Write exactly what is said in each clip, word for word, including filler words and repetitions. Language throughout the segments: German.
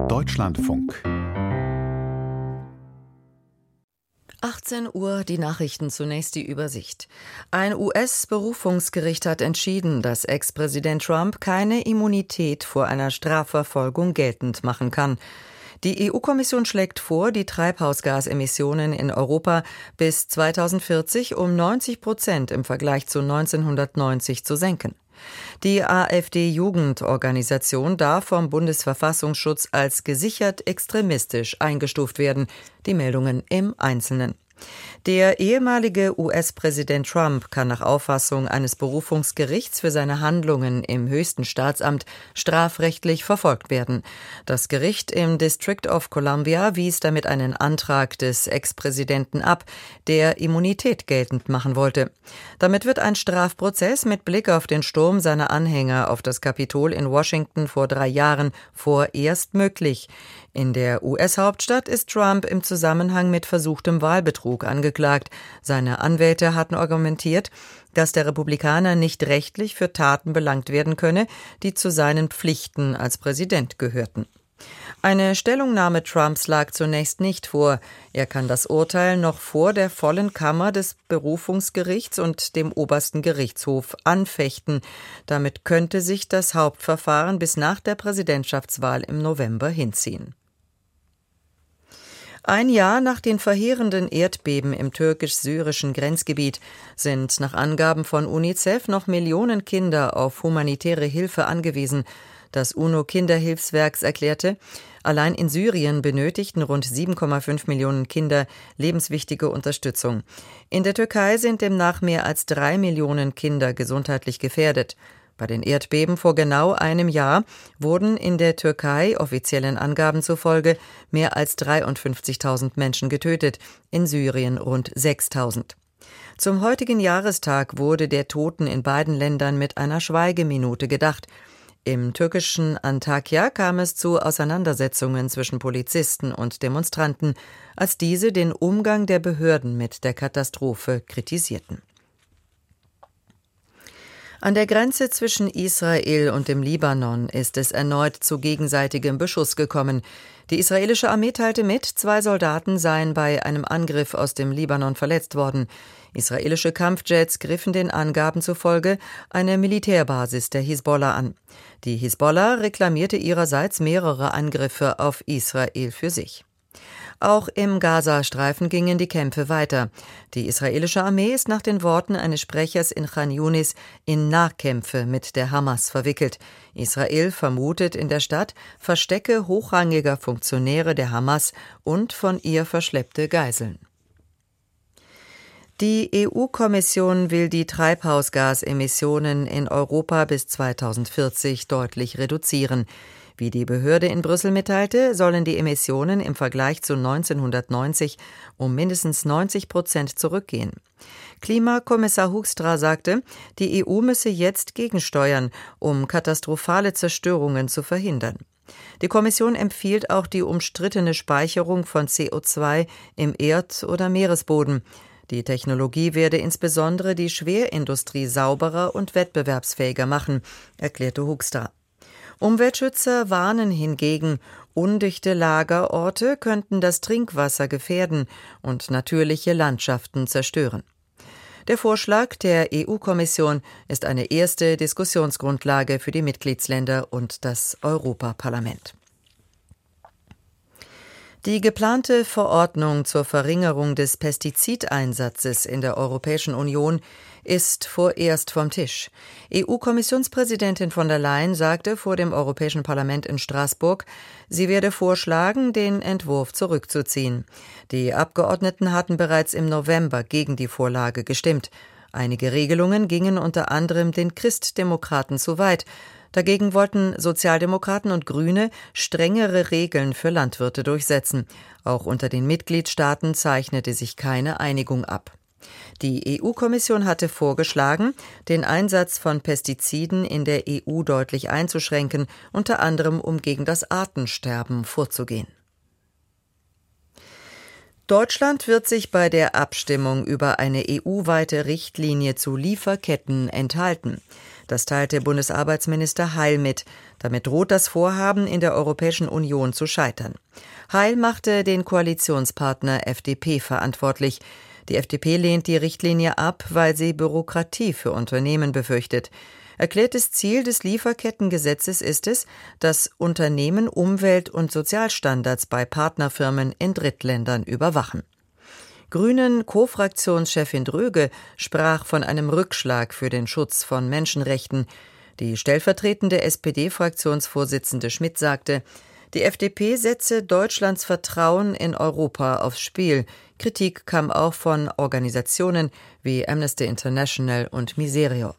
Deutschlandfunk. achtzehn Uhr, die Nachrichten, zunächst die Übersicht. Ein U S-Berufungsgericht hat entschieden, dass Ex-Präsident Trump keine Immunität vor einer Strafverfolgung geltend machen kann. Die E U-Kommission schlägt vor, die Treibhausgasemissionen in Europa bis zweitausendvierzig um neunzig Prozent im Vergleich zu neunzehnhundertneunzig zu senken. Die AfD-Jugendorganisation darf vom Bundesverfassungsschutz als gesichert extremistisch eingestuft werden. Die Meldungen im Einzelnen. Der ehemalige U S-Präsident Trump kann nach Auffassung eines Berufungsgerichts für seine Handlungen im höchsten Staatsamt strafrechtlich verfolgt werden. Das Gericht im District of Columbia wies damit einen Antrag des Ex-Präsidenten ab, der Immunität geltend machen wollte. Damit wird ein Strafprozess mit Blick auf den Sturm seiner Anhänger auf das Kapitol in Washington vor drei Jahren vorerst möglich. In der U S-Hauptstadt ist Trump im Zusammenhang mit versuchtem Wahlbetrug angeklagt. Seine Anwälte hatten argumentiert, dass der Republikaner nicht rechtlich für Taten belangt werden könne, die zu seinen Pflichten als Präsident gehörten. Eine Stellungnahme Trumps lag zunächst nicht vor. Er kann das Urteil noch vor der vollen Kammer des Berufungsgerichts und dem obersten Gerichtshof anfechten. Damit könnte sich das Hauptverfahren bis nach der Präsidentschaftswahl im November hinziehen. Ein Jahr nach den verheerenden Erdbeben im türkisch-syrischen Grenzgebiet sind nach Angaben von UNICEF noch Millionen Kinder auf humanitäre Hilfe angewiesen. Das UNO-Kinderhilfswerk erklärte, allein in Syrien benötigten rund sieben Komma fünf Millionen Kinder lebenswichtige Unterstützung. In der Türkei sind demnach mehr als drei Millionen Kinder gesundheitlich gefährdet. Bei den Erdbeben vor genau einem Jahr wurden in der Türkei offiziellen Angaben zufolge mehr als dreiundfünfzigtausend Menschen getötet, in Syrien rund sechstausend. Zum heutigen Jahrestag wurde der Toten in beiden Ländern mit einer Schweigeminute gedacht. Im türkischen Antakya kam es zu Auseinandersetzungen zwischen Polizisten und Demonstranten, als diese den Umgang der Behörden mit der Katastrophe kritisierten. An der Grenze zwischen Israel und dem Libanon ist es erneut zu gegenseitigem Beschuss gekommen. Die israelische Armee teilte mit, zwei Soldaten seien bei einem Angriff aus dem Libanon verletzt worden. Israelische Kampfjets griffen den Angaben zufolge eine Militärbasis der Hisbollah an. Die Hisbollah reklamierte ihrerseits mehrere Angriffe auf Israel für sich. Auch im Gazastreifen gingen die Kämpfe weiter. Die israelische Armee ist nach den Worten eines Sprechers in Chan Yunis in Nahkämpfe mit der Hamas verwickelt. Israel vermutet in der Stadt Verstecke hochrangiger Funktionäre der Hamas und von ihr verschleppte Geiseln. Die E U-Kommission will die Treibhausgasemissionen in Europa bis zweitausendvierzig deutlich reduzieren. Wie die Behörde in Brüssel mitteilte, sollen die Emissionen im Vergleich zu neunzehnhundertneunzig um mindestens neunzig Prozent zurückgehen. Klimakommissar Hoekstra sagte, die E U müsse jetzt gegensteuern, um katastrophale Zerstörungen zu verhindern. Die Kommission empfiehlt auch die umstrittene Speicherung von C O zwei im Erd- oder Meeresboden. Die Technologie werde insbesondere die Schwerindustrie sauberer und wettbewerbsfähiger machen, erklärte Hoekstra. Umweltschützer warnen hingegen, undichte Lagerorte könnten das Trinkwasser gefährden und natürliche Landschaften zerstören. Der Vorschlag der E U-Kommission ist eine erste Diskussionsgrundlage für die Mitgliedsländer und das Europaparlament. Die geplante Verordnung zur Verringerung des Pestizideinsatzes in der Europäischen Union ist vorerst vom Tisch. E U-Kommissionspräsidentin von der Leyen sagte vor dem Europäischen Parlament in Straßburg, sie werde vorschlagen, den Entwurf zurückzuziehen. Die Abgeordneten hatten bereits im November gegen die Vorlage gestimmt. Einige Regelungen gingen unter anderem den Christdemokraten zu weit. Dagegen wollten Sozialdemokraten und Grüne strengere Regeln für Landwirte durchsetzen. Auch unter den Mitgliedstaaten zeichnete sich keine Einigung ab. Die E U-Kommission hatte vorgeschlagen, den Einsatz von Pestiziden in der E U deutlich einzuschränken, unter anderem um gegen das Artensterben vorzugehen. Deutschland wird sich bei der Abstimmung über eine E U-weite Richtlinie zu Lieferketten enthalten. Das teilte Bundesarbeitsminister Heil mit. Damit droht das Vorhaben in der Europäischen Union zu scheitern. Heil machte den Koalitionspartner F D P verantwortlich. Die F D P lehnt die Richtlinie ab, weil sie Bürokratie für Unternehmen befürchtet. Erklärtes Ziel des Lieferkettengesetzes ist es, dass Unternehmen Umwelt- und Sozialstandards bei Partnerfirmen in Drittländern überwachen. Grünen-Co-Fraktionschefin Dröge sprach von einem Rückschlag für den Schutz von Menschenrechten. Die stellvertretende S P D-Fraktionsvorsitzende Schmidt sagte, die F D P setze Deutschlands Vertrauen in Europa aufs Spiel. Kritik kam auch von Organisationen wie Amnesty International und Miserio.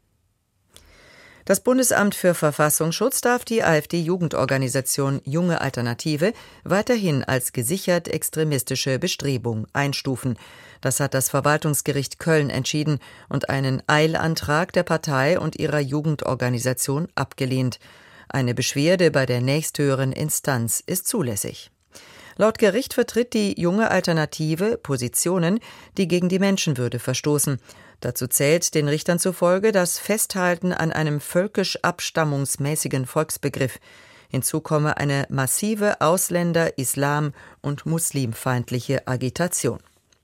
Das Bundesamt für Verfassungsschutz darf die AfD-Jugendorganisation Junge Alternative weiterhin als gesichert extremistische Bestrebung einstufen. Das hat das Verwaltungsgericht Köln entschieden und einen Eilantrag der Partei und ihrer Jugendorganisation abgelehnt. Eine Beschwerde bei der nächsthöheren Instanz ist zulässig. Laut Gericht vertritt die Junge Alternative Positionen, die gegen die Menschenwürde verstoßen. Dazu zählt den Richtern zufolge das Festhalten an einem völkisch-abstammungsmäßigen Volksbegriff. Hinzu komme eine massive Ausländer-, Islam- und muslimfeindliche Agitation.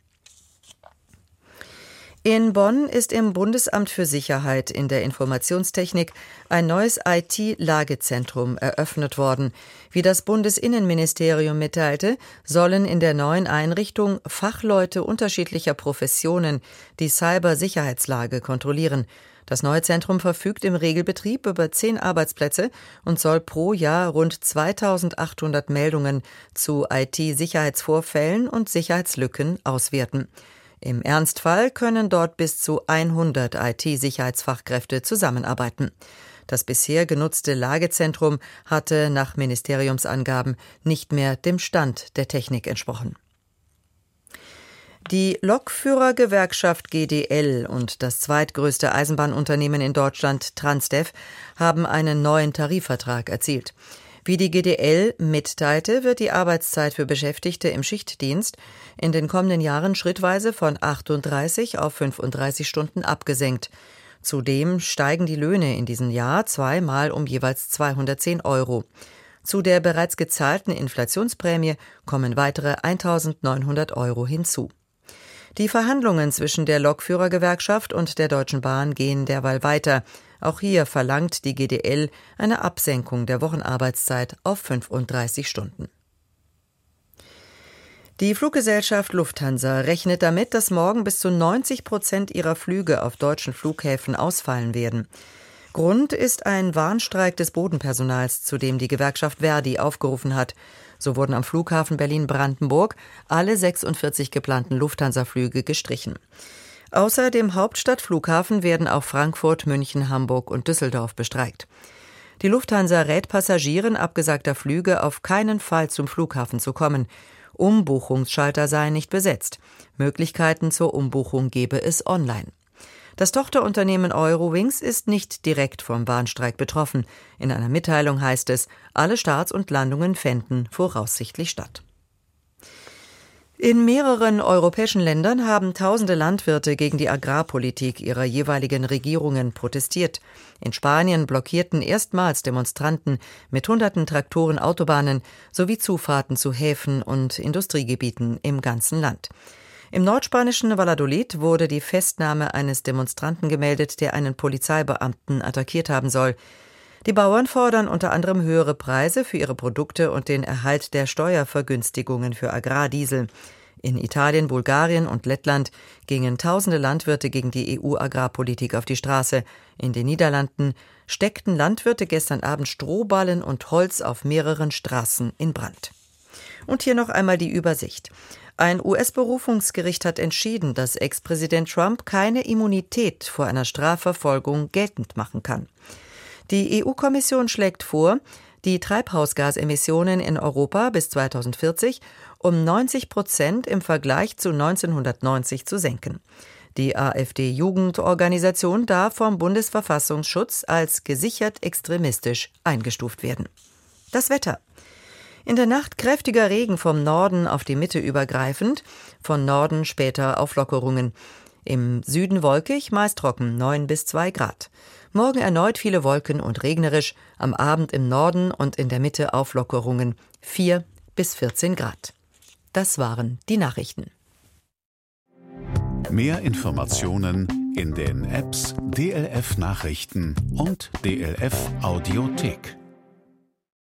In Bonn ist im Bundesamt für Sicherheit in der Informationstechnik ein neues I T-Lagezentrum eröffnet worden. Wie das Bundesinnenministerium mitteilte, sollen in der neuen Einrichtung Fachleute unterschiedlicher Professionen die Cybersicherheitslage kontrollieren. Das neue Zentrum verfügt im Regelbetrieb über zehn Arbeitsplätze und soll pro Jahr rund zweitausendachthundert Meldungen zu I T-Sicherheitsvorfällen und Sicherheitslücken auswerten. Im Ernstfall können dort bis zu hundert I T-Sicherheitsfachkräfte zusammenarbeiten. Das bisher genutzte Lagezentrum hatte nach Ministeriumsangaben nicht mehr dem Stand der Technik entsprochen. Die Lokführergewerkschaft G D L und das zweitgrößte Eisenbahnunternehmen in Deutschland, Transdev, haben einen neuen Tarifvertrag erzielt. Wie die G D L mitteilte, wird die Arbeitszeit für Beschäftigte im Schichtdienst in den kommenden Jahren schrittweise von achtunddreißig auf fünfunddreißig Stunden abgesenkt. Zudem steigen die Löhne in diesem Jahr zweimal um jeweils zweihundertzehn Euro. Zu der bereits gezahlten Inflationsprämie kommen weitere eintausendneunhundert Euro hinzu. Die Verhandlungen zwischen der Lokführergewerkschaft und der Deutschen Bahn gehen derweil weiter. Auch hier verlangt die G D L eine Absenkung der Wochenarbeitszeit auf fünfunddreißig Stunden. Die Fluggesellschaft Lufthansa rechnet damit, dass morgen bis zu neunzig Prozent ihrer Flüge auf deutschen Flughäfen ausfallen werden. Grund ist ein Warnstreik des Bodenpersonals, zu dem die Gewerkschaft Verdi aufgerufen hat. So wurden am Flughafen Berlin-Brandenburg alle sechsundvierzig geplanten Lufthansa-Flüge gestrichen. Außer dem Hauptstadtflughafen werden auch Frankfurt, München, Hamburg und Düsseldorf bestreikt. Die Lufthansa rät Passagieren abgesagter Flüge auf keinen Fall zum Flughafen zu kommen. Umbuchungsschalter seien nicht besetzt. Möglichkeiten zur Umbuchung gebe es online. Das Tochterunternehmen Eurowings ist nicht direkt vom Warnstreik betroffen. In einer Mitteilung heißt es, alle Starts und Landungen fänden voraussichtlich statt. In mehreren europäischen Ländern haben tausende Landwirte gegen die Agrarpolitik ihrer jeweiligen Regierungen protestiert. In Spanien blockierten erstmals Demonstranten mit hunderten Traktoren Autobahnen sowie Zufahrten zu Häfen und Industriegebieten im ganzen Land. Im nordspanischen Valladolid wurde die Festnahme eines Demonstranten gemeldet, der einen Polizeibeamten attackiert haben soll. Die Bauern fordern unter anderem höhere Preise für ihre Produkte und den Erhalt der Steuervergünstigungen für Agrardiesel. In Italien, Bulgarien und Lettland gingen tausende Landwirte gegen die E U-Agrarpolitik auf die Straße. In den Niederlanden steckten Landwirte gestern Abend Strohballen und Holz auf mehreren Straßen in Brand. Und hier noch einmal die Übersicht. Ein U S-Berufungsgericht hat entschieden, dass Ex-Präsident Trump keine Immunität vor einer Strafverfolgung geltend machen kann. Die E U-Kommission schlägt vor, die Treibhausgasemissionen in Europa bis zweitausendvierzig um neunzig Prozent im Vergleich zu neunzehnhundertneunzig zu senken. Die AfD-Jugendorganisation darf vom Bundesverfassungsschutz als gesichert extremistisch eingestuft werden. Das Wetter. In der Nacht kräftiger Regen vom Norden auf die Mitte übergreifend, von Norden später Auflockerungen. Im Süden wolkig, meist trocken, neun bis zwei Grad. Morgen erneut viele Wolken und regnerisch, am Abend im Norden und in der Mitte Auflockerungen, vier bis vierzehn Grad. Das waren die Nachrichten. Mehr Informationen in den Apps D L F Nachrichten und D L F Audiothek.